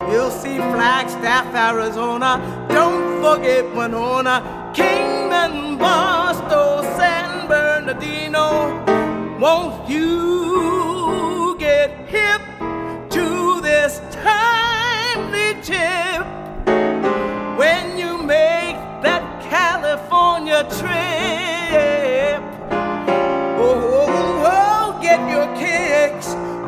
You'll see Flagstaff, Arizona. Don't forget Winona, Kingman, Barstow, San Bernardino. Won't you get hip to this timely tip when you make that California trip? Oh, get your kicks